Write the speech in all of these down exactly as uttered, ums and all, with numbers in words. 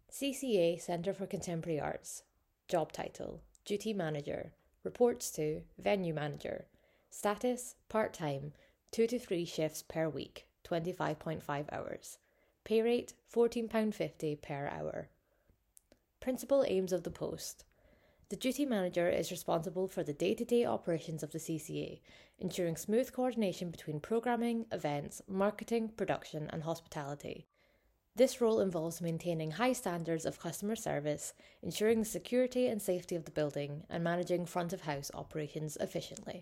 C C A Centre for Contemporary Arts. Job title: Duty Manager. Reports to Venue Manager. Status: part-time, two to three shifts per week, twenty-five point five hours. Pay rate: fourteen pounds fifty per hour. Principal aims of the post. The duty manager is responsible for the day-to-day operations of the C C A, ensuring smooth coordination between programming, events, marketing, production and hospitality. This role involves maintaining high standards of customer service, ensuring the security and safety of the building, and managing front-of-house operations efficiently.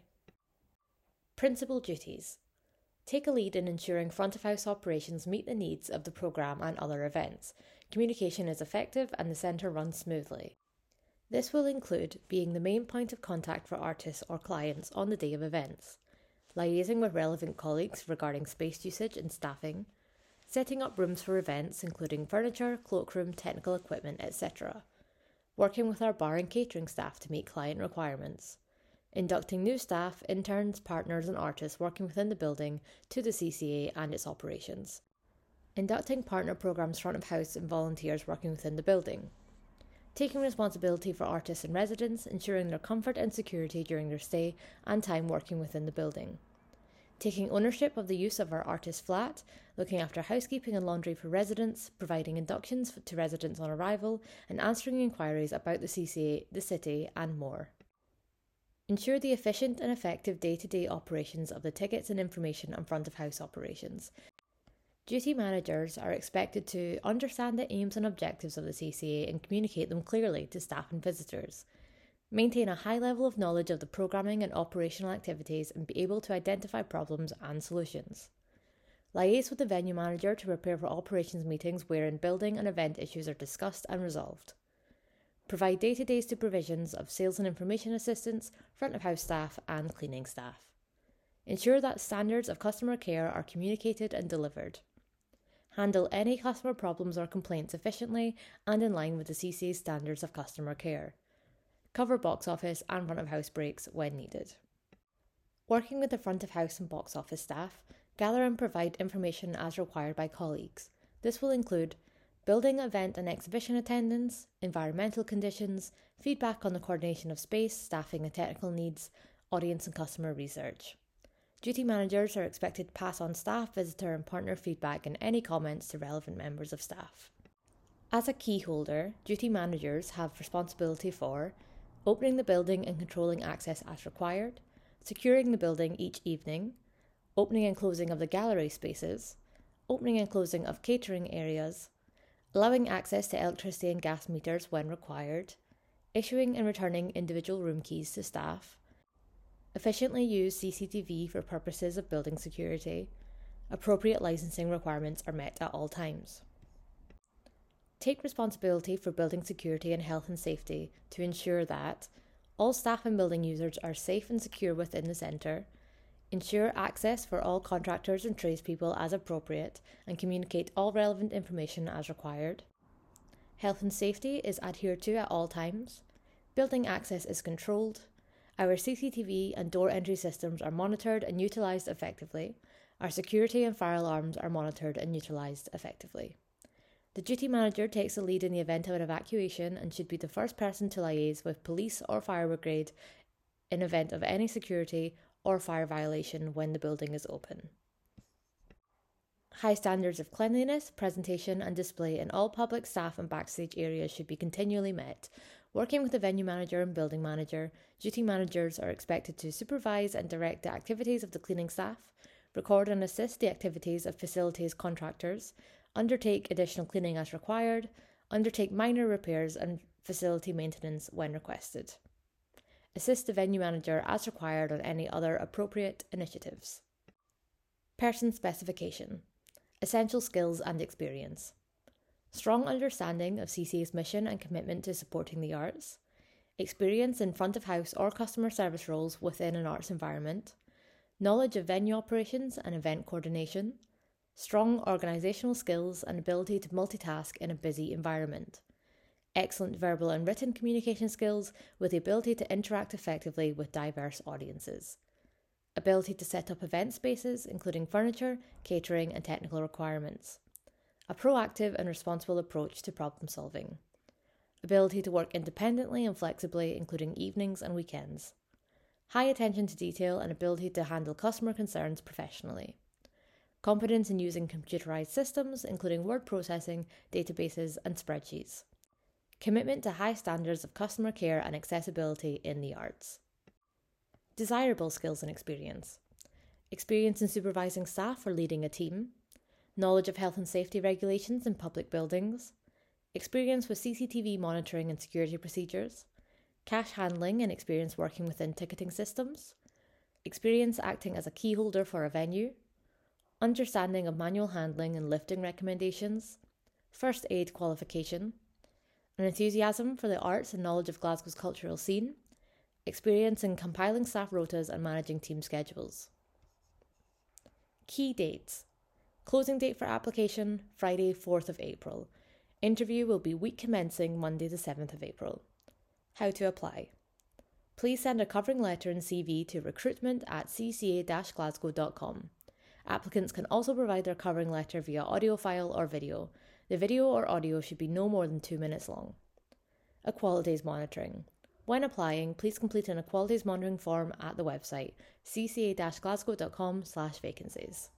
Principal duties. Take a lead in ensuring front-of-house operations meet the needs of the programme and other events. Communication is effective and the centre runs smoothly. This will include being the main point of contact for artists or clients on the day of events, liaising with relevant colleagues regarding space usage and staffing, setting up rooms for events including furniture, cloakroom, technical equipment, et cetera, working with our bar and catering staff to meet client requirements, inducting new staff, interns, partners and artists working within the building to the C C A and its operations, inducting partner programmes front of house and volunteers working within the building, taking responsibility for artists and residents, ensuring their comfort and security during their stay and time working within the building, taking ownership of the use of our artist flat, looking after housekeeping and laundry for residents, providing inductions to residents on arrival, and answering inquiries about the C C A, the city, and more. Ensure the efficient and effective day-to-day operations of the tickets and information and front-of-house operations. Duty managers are expected to understand the aims and objectives of the C C A and communicate them clearly to staff and visitors. Maintain a high level of knowledge of the programming and operational activities and be able to identify problems and solutions. Liaise with the venue manager to prepare for operations meetings wherein building and event issues are discussed and resolved. Provide day-to-day supervisions of sales and information assistants, front-of-house staff and cleaning staff. Ensure that standards of customer care are communicated and delivered. Handle any customer problems or complaints efficiently and in line with the C C A's standards of customer care. Cover box office and front of house breaks when needed. Working with the front of house and box office staff, gather and provide information as required by colleagues. This will include building, event and exhibition attendance, environmental conditions, feedback on the coordination of space, staffing and technical needs, audience and customer research. Duty managers are expected to pass on staff, visitor and partner feedback and any comments to relevant members of staff. As a key holder, duty managers have responsibility for opening the building and controlling access as required, securing the building each evening, opening and closing of the gallery spaces, opening and closing of catering areas, allowing access to electricity and gas meters when required, issuing and returning individual room keys to staff, efficiently use C C T V for purposes of building security, appropriate licensing requirements are met at all times. Take responsibility for building security and health and safety to ensure that all staff and building users are safe and secure within the centre, ensure access for all contractors and tradespeople as appropriate, and communicate all relevant information as required. Health and safety is adhered to at all times. Building access is controlled. Our C C T V and door entry systems are monitored and utilised effectively. Our security and fire alarms are monitored and utilised effectively. The duty manager takes the lead in the event of an evacuation and should be the first person to liaise with police or fire brigade in event of any security or fire violation when the building is open. High standards of cleanliness, presentation and display in all public staff and backstage areas should be continually met. Working with the venue manager and building manager, duty managers are expected to supervise and direct the activities of the cleaning staff, record and assist the activities of facilities contractors, undertake additional cleaning as required, undertake minor repairs and facility maintenance when requested. Assist the venue manager as required on any other appropriate initiatives. Person specification. Essential skills and experience. Strong understanding of C C A's mission and commitment to supporting the arts. Experience in front of house or customer service roles within an arts environment. Knowledge of venue operations and event coordination. Strong organisational skills and ability to multitask in a busy environment. Excellent verbal and written communication skills with the ability to interact effectively with diverse audiences. Ability to set up event spaces, including furniture, catering and technical requirements. a proactive and responsible approach to problem solving, ability to work independently and flexibly, including evenings and weekends, high attention to detail and ability to handle customer concerns professionally, competence in using computerized systems, including word processing, databases, and spreadsheets, commitment to high standards of customer care and accessibility in the arts. Desirable skills and experience: experience in supervising staff or leading a team, knowledge of health and safety regulations in public buildings, experience with C C T V monitoring and security procedures, cash handling and experience working within ticketing systems, experience acting as a key holder for a venue, understanding of manual handling and lifting recommendations, first aid qualification, an enthusiasm for the arts and knowledge of Glasgow's cultural scene, experience in compiling staff rotas and managing team schedules. Key dates: closing date for application, Friday, fourth of April. Interview will be week commencing Monday the seventh of April. How to apply: please send a covering letter and C V to recruitment at c c a dash glasgow dot com. Applicants can also provide their covering letter via audio file or video. The video or audio should be no more than two minutes long. Equalities monitoring: when applying, please complete an equalities monitoring form at the website c c a dash glasgow dot com slash vacancies.